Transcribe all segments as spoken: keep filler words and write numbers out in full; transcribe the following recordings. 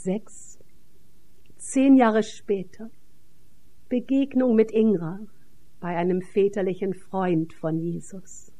Sechs, zehn Jahre später, Begegnung mit Ingra bei einem väterlichen Freund von Jesus.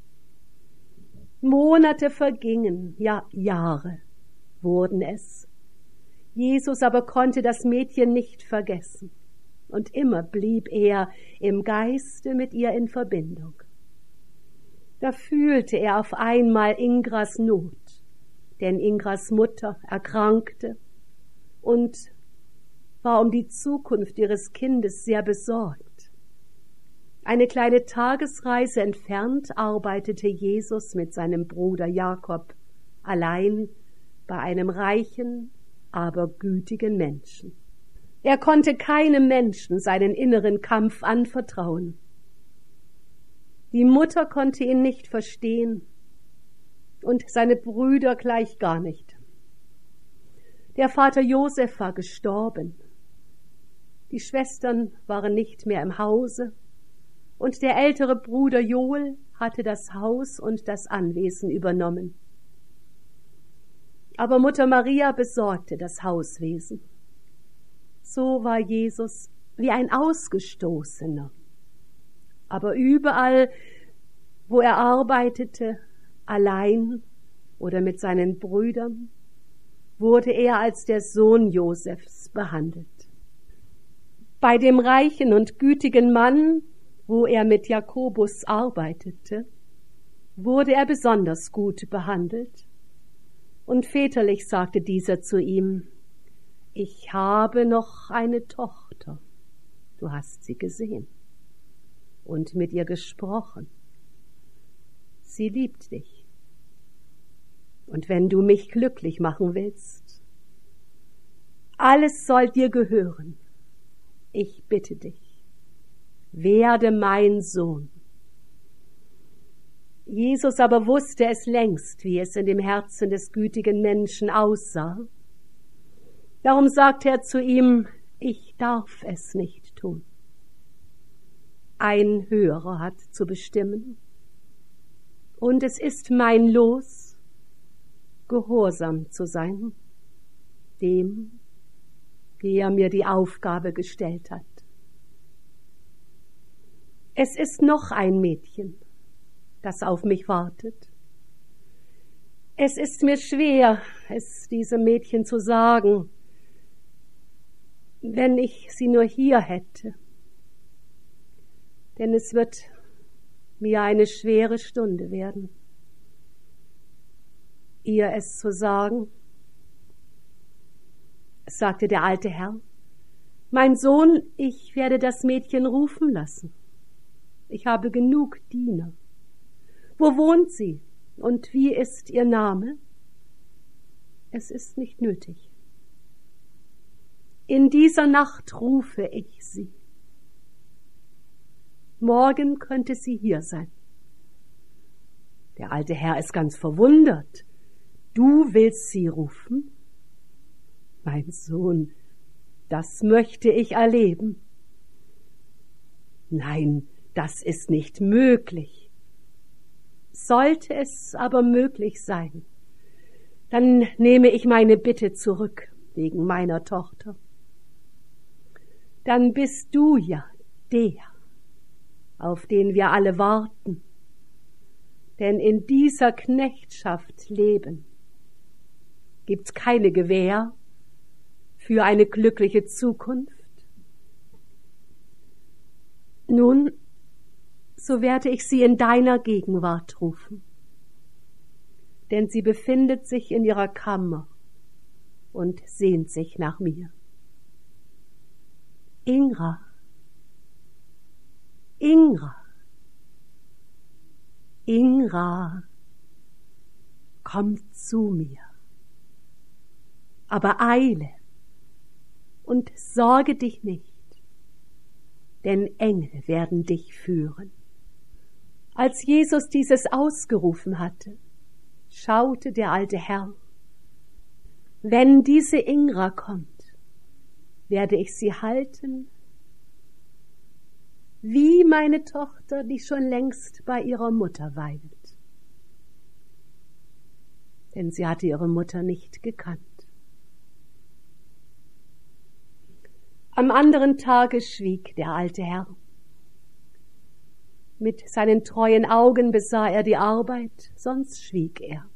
Monate vergingen, ja Jahre wurden es. Jesus aber konnte das Mädchen nicht vergessen, und immer blieb er im Geiste mit ihr in Verbindung. Da fühlte er auf einmal Ingras Not, denn Ingras Mutter erkrankte und war um die Zukunft ihres Kindes sehr besorgt. Eine kleine Tagesreise entfernt arbeitete Jesus mit seinem Bruder Jakob allein bei einem reichen, aber gütigen Menschen. Er konnte keinem Menschen seinen inneren Kampf anvertrauen. Die Mutter konnte ihn nicht verstehen und seine Brüder gleich gar nicht. Der Vater Josef war gestorben. Die Schwestern waren nicht mehr im Hause und der ältere Bruder Joel hatte das Haus und das Anwesen übernommen. Aber Mutter Maria besorgte das Hauswesen. So war Jesus wie ein Ausgestoßener. Aber überall, wo er arbeitete, allein oder mit seinen Brüdern, wurde er als der Sohn Josefs behandelt. Bei dem reichen und gütigen Mann, wo er mit Jakobus arbeitete, wurde er besonders gut behandelt. Und väterlich sagte dieser zu ihm: Ich habe noch eine Tochter, du hast sie gesehen und mit ihr gesprochen. Sie liebt dich. Und wenn du mich glücklich machen willst, alles soll dir gehören. Ich bitte dich, werde mein Sohn. Jesus aber wusste es längst, wie es in dem Herzen des gütigen Menschen aussah. Darum sagte er zu ihm: Ich darf es nicht tun. Ein Höherer hat zu bestimmen, und es ist mein Los, gehorsam zu sein, dem, der mir die Aufgabe gestellt hat. Es ist noch ein Mädchen, das auf mich wartet. Es ist mir schwer, es diesem Mädchen zu sagen, wenn ich sie nur hier hätte. Denn es wird mir eine schwere Stunde werden, ihr es zu sagen. Es sagte der alte Herr: Mein Sohn, ich werde das Mädchen rufen lassen. Ich habe genug Diener. Wo wohnt sie und wie ist ihr Name? Es ist nicht nötig. In dieser Nacht rufe ich sie. Morgen könnte sie hier sein. Der alte Herr ist ganz verwundert. Du willst sie rufen? Mein Sohn, das möchte ich erleben. Nein, das ist nicht möglich. Sollte es aber möglich sein, dann nehme ich meine Bitte zurück wegen meiner Tochter. Dann bist du ja der, auf den wir alle warten. Denn in dieser Knechtschaft leben gibt's keine Gewähr für eine glückliche Zukunft. Nun, so werde ich sie in deiner Gegenwart rufen, denn sie befindet sich in ihrer Kammer und sehnt sich nach mir. Ingra, Ingra, Ingra, komm zu mir, aber eile und sorge dich nicht, denn Engel werden dich führen. Als Jesus dieses ausgerufen hatte, schaute der alte Herr: Wenn diese Ingra kommt, werde ich sie halten, wie meine Tochter, die schon längst bei ihrer Mutter weilt. Denn sie hatte ihre Mutter nicht gekannt. Am anderen Tage schwieg der alte Herr. Mit seinen treuen Augen besah er die Arbeit, sonst schwieg er.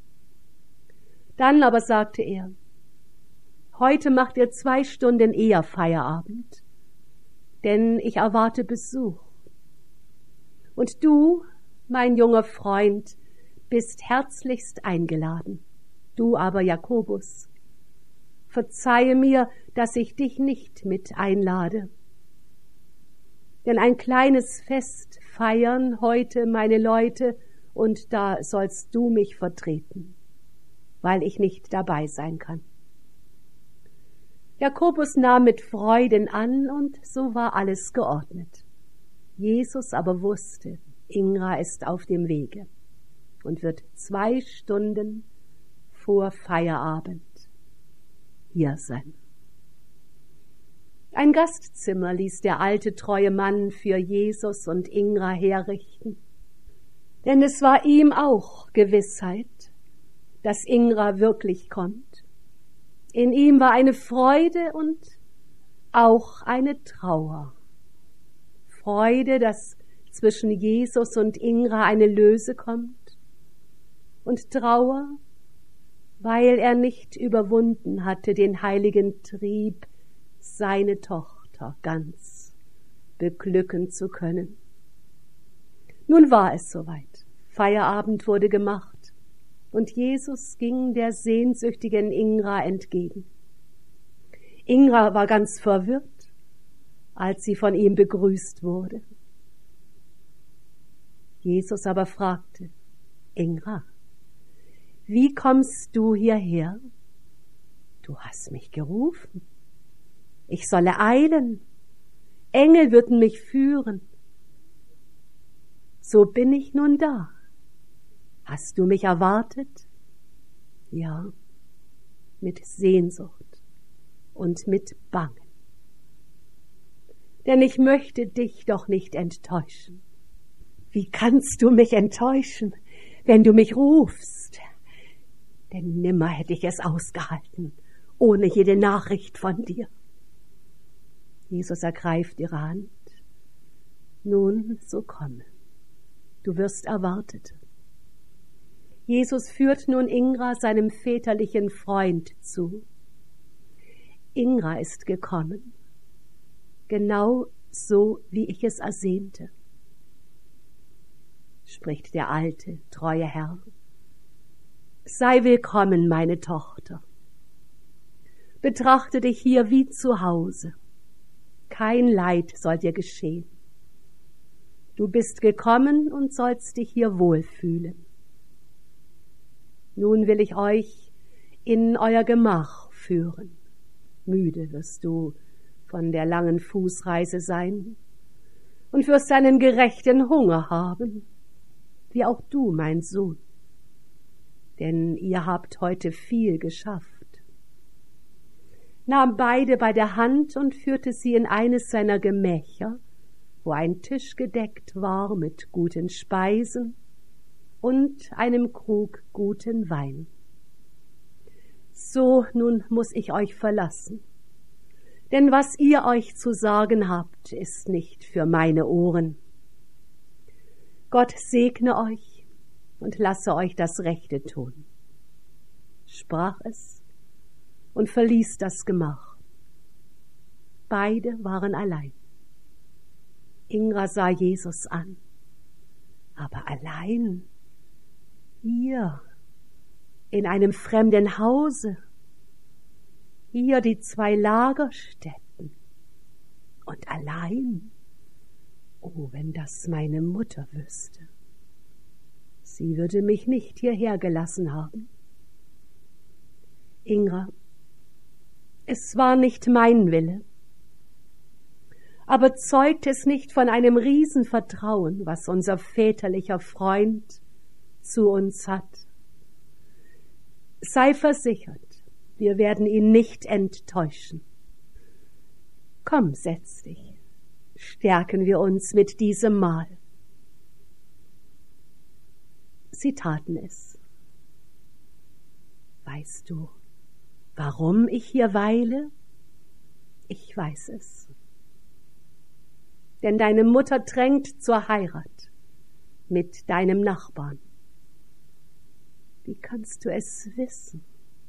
Dann aber sagte er: Heute macht ihr zwei Stunden eher Feierabend, denn ich erwarte Besuch. Und du, mein junger Freund, bist herzlichst eingeladen. Du aber, Jakobus, verzeihe mir, dass ich dich nicht mit einlade. Denn ein kleines Fest feiern heute meine Leute, und da sollst du mich vertreten, weil ich nicht dabei sein kann. Jakobus nahm mit Freuden an, und so war alles geordnet. Jesus aber wusste, Ingra ist auf dem Wege und wird zwei Stunden vor Feierabend hier sein. Ein Gastzimmer ließ der alte treue Mann für Jesus und Ingra herrichten, denn es war ihm auch Gewissheit, dass Ingra wirklich kommt. In ihm war eine Freude und auch eine Trauer. Freude, dass zwischen Jesus und Ingra eine Löse kommt, und Trauer, weil er nicht überwunden hatte, den heiligen Trieb, seine Tochter ganz beglücken zu können. Nun war es soweit. Feierabend wurde gemacht, und Jesus ging der sehnsüchtigen Ingra entgegen. Ingra war ganz verwirrt, als sie von ihm begrüßt wurde. Jesus aber fragte: Ingra, wie kommst du hierher? Du hast mich gerufen. Ich solle eilen. Engel würden mich führen. So bin ich nun da. Hast du mich erwartet? Ja, mit Sehnsucht und mit Bangen. Denn ich möchte dich doch nicht enttäuschen. Wie kannst du mich enttäuschen, wenn du mich rufst? Denn nimmer hätte ich es ausgehalten, ohne jede Nachricht von dir. Jesus ergreift ihre Hand. Nun, so komme. Du wirst erwartet. Jesus führt nun Ingra seinem väterlichen Freund zu. Ingra ist gekommen, genau so, wie ich es ersehnte, spricht der alte, treue Herr. Sei willkommen, meine Tochter. Betrachte dich hier wie zu Hause. Kein Leid soll dir geschehen. Du bist gekommen und sollst dich hier wohlfühlen. Nun will ich euch in euer Gemach führen. Müde wirst du von der langen Fußreise sein und wirst einen gerechten Hunger haben, wie auch du, mein Sohn. Denn ihr habt heute viel geschafft. Nahm beide bei der Hand und führte sie in eines seiner Gemächer, wo ein Tisch gedeckt war mit guten Speisen und einem Krug guten Wein. So, nun muß ich euch verlassen, denn was ihr euch zu sagen habt, ist nicht für meine Ohren. Gott segne euch und lasse euch das Rechte tun, sprach es und verließ das Gemach. Beide waren allein. Ingra sah Jesus an, aber allein, hier, in einem fremden Hause, hier die zwei Lagerstätten, und allein, oh, wenn das meine Mutter wüsste, sie würde mich nicht hierher gelassen haben. Ingra, es war nicht mein Wille, aber zeugt es nicht von einem Riesenvertrauen, was unser väterlicher Freund zu uns hat. Sei versichert, wir werden ihn nicht enttäuschen. Komm, setz dich, stärken wir uns mit diesem Mahl. Sie taten es. Weißt du, warum ich hier weile? Ich weiß es. Denn deine Mutter drängt zur Heirat mit deinem Nachbarn. Wie kannst du es wissen?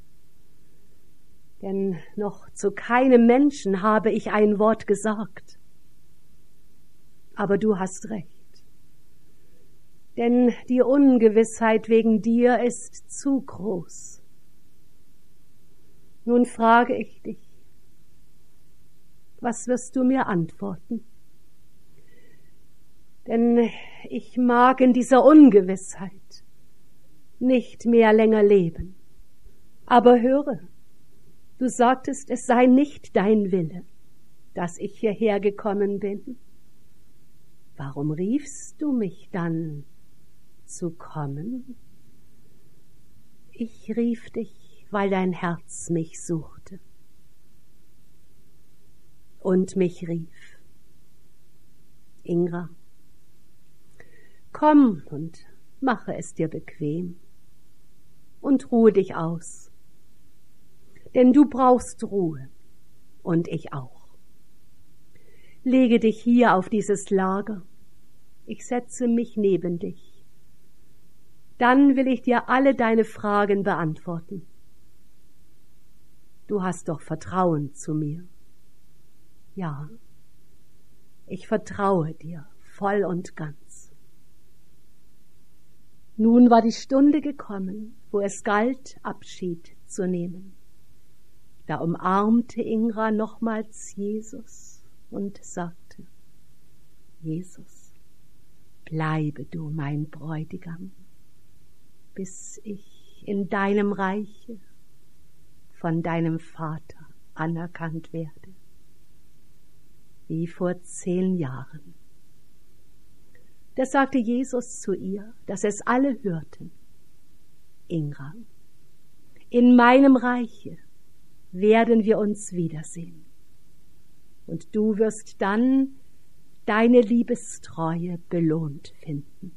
Denn noch zu keinem Menschen habe ich ein Wort gesagt. Aber du hast recht. Denn die Ungewissheit wegen dir ist zu groß. Nun frage ich dich, was wirst du mir antworten? Denn ich mag in dieser Ungewissheit nicht mehr länger leben. Aber höre, du sagtest, es sei nicht dein Wille, dass ich hierher gekommen bin. Warum riefst du mich dann zu kommen? Ich rief dich, weil dein Herz mich suchte und mich rief. Ingra, komm und mache es dir bequem und ruhe dich aus, denn du brauchst Ruhe und ich auch. Lege dich hier auf dieses Lager, ich setze mich neben dich. Dann will ich dir alle deine Fragen beantworten. Du hast doch Vertrauen zu mir. Ja, ich vertraue dir voll und ganz. Nun war die Stunde gekommen, wo es galt, Abschied zu nehmen. Da umarmte Ingra nochmals Jesus und sagte, Jesus, bleibe du mein Bräutigam, bis ich in deinem Reiche von deinem Vater anerkannt werde, wie vor zehn Jahren. Da sagte Jesus zu ihr, dass es alle hörten, Ingra, in meinem Reiche werden wir uns wiedersehen. Und du wirst dann deine Liebestreue belohnt finden.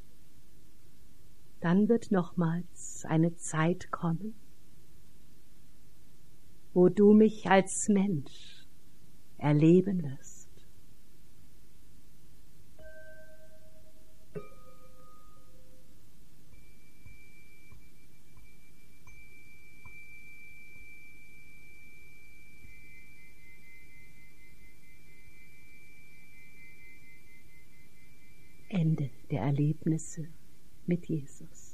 Dann wird nochmals eine Zeit kommen, wo du mich als Mensch erleben wirst. Ende der Erlebnisse mit Jesus.